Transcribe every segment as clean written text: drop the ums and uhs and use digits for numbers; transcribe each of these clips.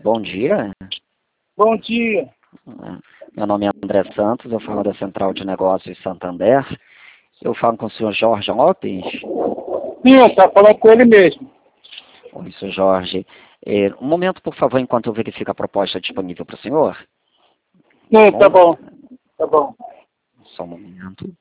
bom dia. Bom dia. Meu nome é André Santos, eu falo da Central de Negócios Santander. Eu falo com o senhor Jorge Lopes. Sim, eu estava falando com ele mesmo. Oi, senhor Jorge. Um momento, por favor, enquanto eu verifico a proposta disponível para o senhor. Sim, tá bom. Tá bom. Só um momento.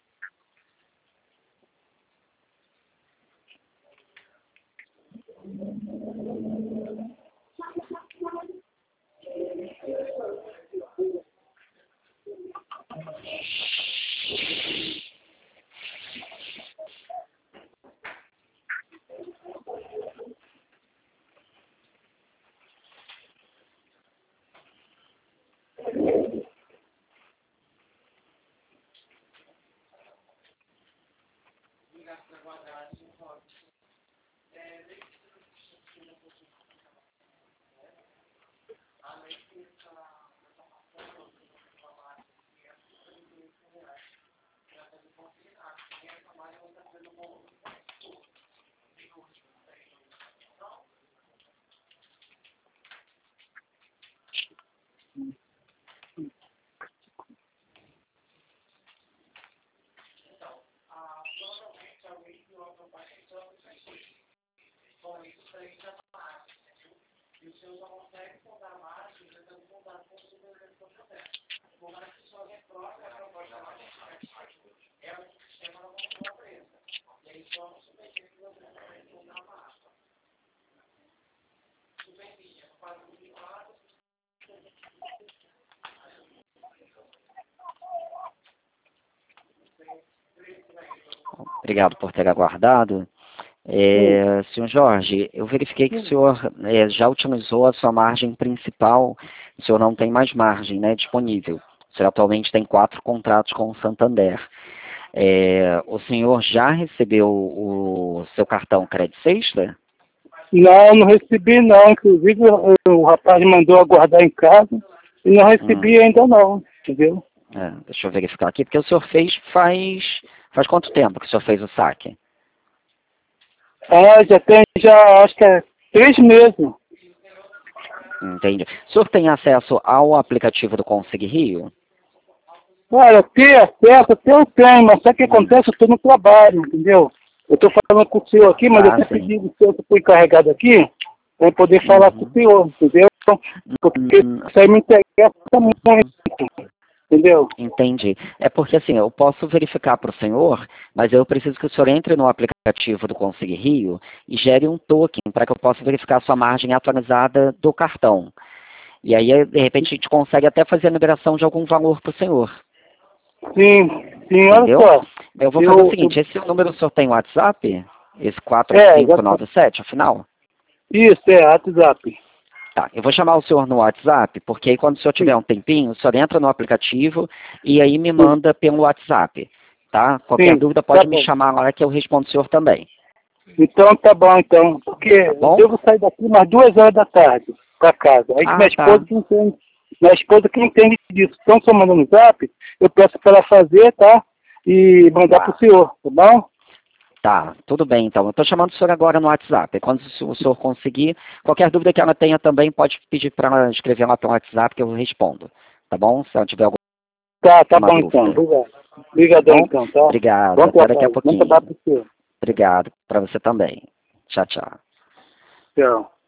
Obrigado por ter aguardado. Senhor Jorge, eu verifiquei que o senhor já utilizou a sua margem principal, o senhor não tem mais margem, né, disponível. O senhor atualmente tem 4 contratos com o Santander. O senhor já recebeu o seu cartão Credit Sexta? Não, não recebi não. Inclusive o rapaz mandou aguardar em casa e não recebi ainda não, entendeu? Deixa eu verificar aqui, porque o senhor faz quanto tempo que o senhor fez o saque? Já acho que é 3 meses. Entendi. O senhor tem acesso ao aplicativo do Consig Rio? Olha, ter acesso até eu tenho, mas sabe o que acontece? Eu estou no trabalho, entendeu? Eu estou falando com o senhor aqui, mas eu sempre pedi o senhor que foi encarregado aqui para eu poder falar com o senhor, entendeu? Porque isso aí me interessa muito, entendeu? Entendi. É porque assim, eu posso verificar para o senhor, mas eu preciso que o senhor entre no aplicativo do Consig Rio e gere um token para que eu possa verificar a sua margem atualizada do cartão. E aí, de repente, a gente consegue até fazer a liberação de algum valor para o senhor. Sim, entendeu? Olha só. Eu vou fazer o seguinte, esse número o senhor tem WhatsApp? Esse 4597, afinal? Isso, WhatsApp. Tá, eu vou chamar o senhor no WhatsApp, porque aí quando o senhor tiver um tempinho, o senhor entra no aplicativo e aí me manda pelo WhatsApp, tá? Qualquer dúvida pode me chamar lá que eu respondo o senhor também. Então tá bom, então. Porque eu devo sair daqui umas 2 horas da tarde para casa. Aí minha esposa que entende disso. Então, se eu mandar no zap, eu peço para ela fazer, tá? E mandar para o senhor, tá bom? Tá, tudo bem então. Eu estou chamando o senhor agora no WhatsApp. Quando o senhor conseguir, qualquer dúvida que ela tenha também, pode pedir para ela escrever lá pelo WhatsApp que eu respondo. Tá bom? Se ela tiver alguma Tá bom então. Obrigado. Obrigadão então, tá? Obrigado. Até daqui a pouquinho. Bom trabalho pro senhor. Obrigado. Para você também. Tchau, tchau. Tchau.